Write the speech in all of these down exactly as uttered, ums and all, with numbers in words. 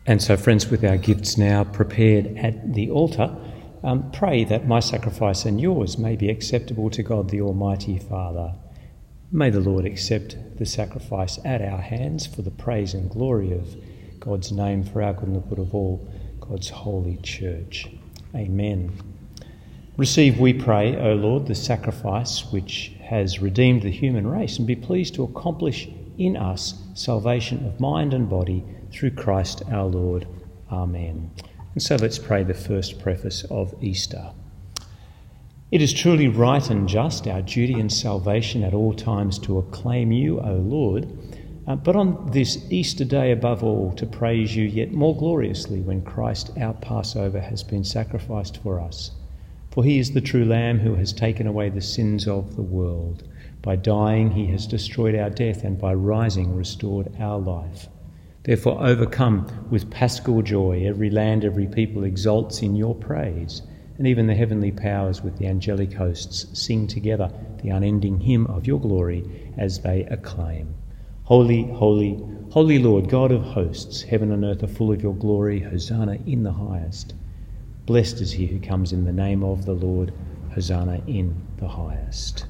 And so, friends, with our gifts now prepared at the altar, um, pray that my sacrifice and yours may be acceptable to God the Almighty Father. May the Lord accept the sacrifice at our hands for the praise and glory of God's name, for our good and the good of all God's holy church. Amen. Receive, we pray, O Lord, the sacrifice which has redeemed the human race, and be pleased to accomplish in us salvation of mind and body through Christ our Lord. Amen. And so let's pray the first preface of Easter. It is truly right and just, our duty and salvation at all times, to acclaim you, O Lord, uh, but on this Easter day above all to praise you yet more gloriously when Christ our Passover has been sacrificed for us. For he is the true Lamb who has taken away the sins of the world. By dying he has destroyed our death, and by rising restored our life. Therefore, overcome with paschal joy, every land, every people exalts in your praise, and even the heavenly powers with the angelic hosts sing together the unending hymn of your glory as they acclaim. Holy, holy, holy Lord, God of hosts, heaven and earth are full of your glory. Hosanna in the highest. Blessed is he who comes in the name of the Lord. Hosanna in the highest.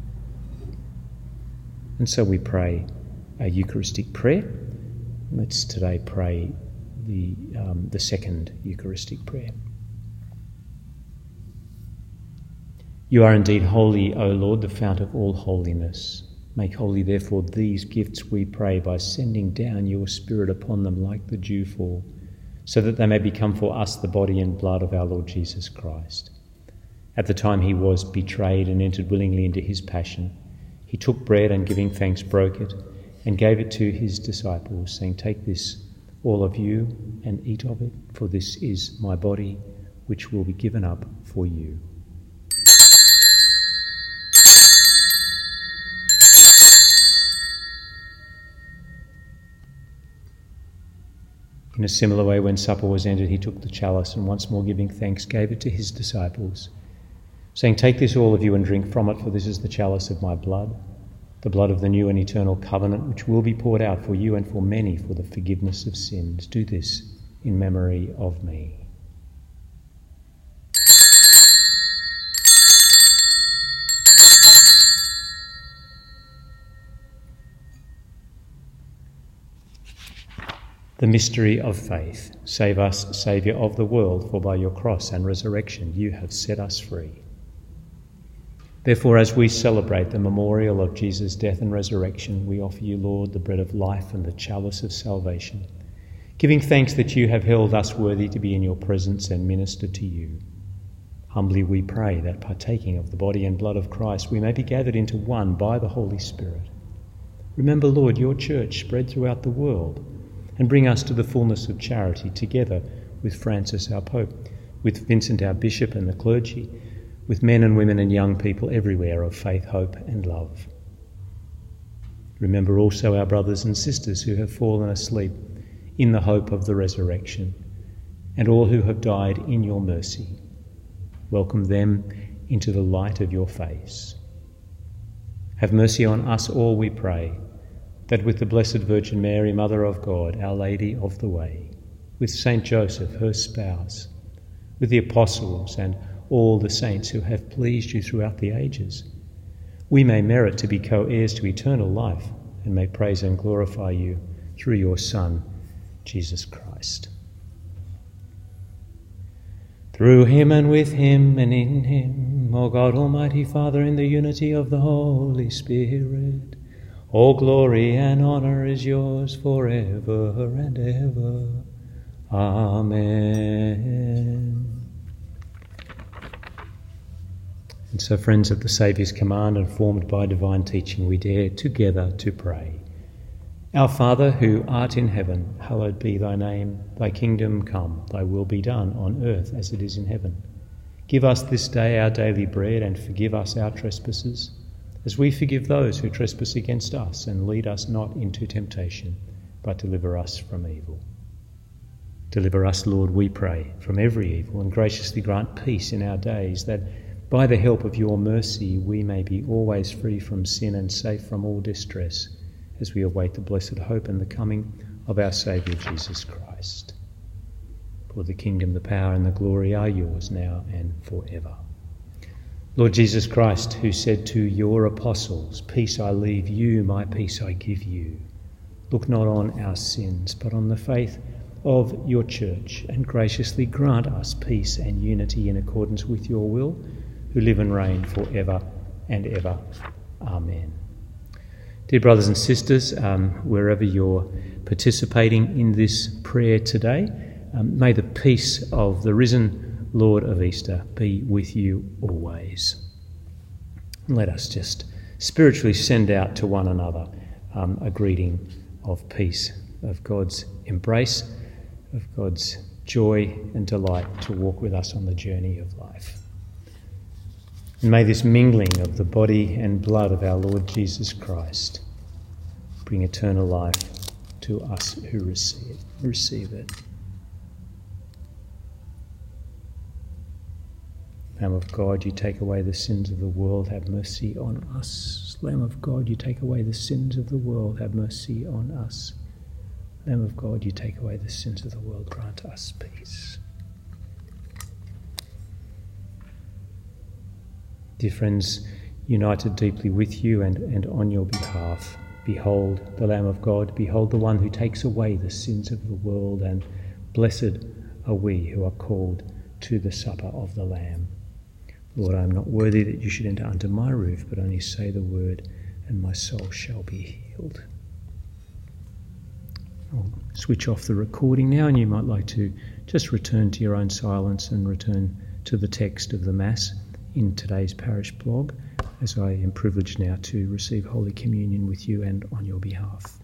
And so we pray a Eucharistic prayer. Let's today pray the, um, the second Eucharistic prayer. You are indeed holy, O Lord, the fount of all holiness. Make holy, therefore, these gifts, we pray, by sending down your Spirit upon them like the dewfall, so that they may become for us the body and blood of our Lord Jesus Christ. At the time he was betrayed and entered willingly into his passion, he took bread and, giving thanks, broke it and gave it to his disciples, saying, "Take this, all of you, and eat of it, for this is my body, which will be given up for you." In a similar way, when supper was ended, he took the chalice and, once more giving thanks, gave it to his disciples, saying, "Take this, all of you, and drink from it, for this is the chalice of my blood, the blood of the new and eternal covenant, which will be poured out for you and for many for the forgiveness of sins. Do this in memory of me." The mystery of faith. Save us, Saviour of the world, for by your cross and resurrection you have set us free. Therefore, as we celebrate the memorial of Jesus' death and resurrection, we offer you, Lord, the bread of life and the chalice of salvation, giving thanks that you have held us worthy to be in your presence and minister to you. Humbly we pray that, partaking of the body and blood of Christ, we may be gathered into one by the Holy Spirit. Remember, Lord, your church spread throughout the world, and bring us to the fullness of charity, together with Francis our Pope, with Vincent our Bishop and the clergy, with men and women and young people everywhere of faith, hope and love. Remember also our brothers and sisters who have fallen asleep in the hope of the resurrection, and all who have died in your mercy. Welcome them into the light of your face. Have mercy on us all, we pray, that with the Blessed Virgin Mary, Mother of God, Our Lady of the Way, with Saint Joseph, her spouse, with the apostles and all the saints who have pleased you throughout the ages, we may merit to be co-heirs to eternal life, and may praise and glorify you through your Son, Jesus Christ. Through him and with him and in him, O God, Almighty Father, in the unity of the Holy Spirit, all glory and honour is yours forever and ever. Amen. And so, friends, at the Saviour's command and formed by divine teaching, we dare together to pray. Our Father, who art in heaven, hallowed be thy name. Thy kingdom come, thy will be done on earth as it is in heaven. Give us this day our daily bread, and forgive us our trespasses, as we forgive those who trespass against us. And lead us not into temptation, but deliver us from evil. Deliver us, Lord, we pray, from every evil, and graciously grant peace in our days, that by the help of your mercy we may be always free from sin and safe from all distress, as we await the blessed hope and the coming of our Saviour Jesus Christ. For the kingdom, the power and the glory are yours now and forever. Lord Jesus Christ, who said to your apostles, "Peace I leave you, my peace I give you," look not on our sins, but on the faith of your church, and graciously grant us peace and unity in accordance with your will, who live and reign for ever and ever. Amen. Dear brothers and sisters, um, wherever you're participating in this prayer today, um, may the peace of the risen Lord of Easter be with you always. Let us just spiritually send out to one another um, a greeting of peace, of God's embrace, of God's joy and delight to walk with us on the journey of life. And may this mingling of the body and blood of our Lord Jesus Christ bring eternal life to us who receive, receive it. Lamb of God, you take away the sins of the world, have mercy on us. Lamb of God, you take away the sins of the world, have mercy on us. Lamb of God, you take away the sins of the world, grant us peace. Dear friends, united deeply with you and, and on your behalf, behold the Lamb of God, behold the one who takes away the sins of the world, and blessed are we who are called to the supper of the Lamb. Lord, I am not worthy that you should enter under my roof, but only say the word, and my soul shall be healed. I'll switch off the recording now, and you might like to just return to your own silence and return to the text of the Mass in today's parish blog, as I am privileged now to receive Holy Communion with you and on your behalf.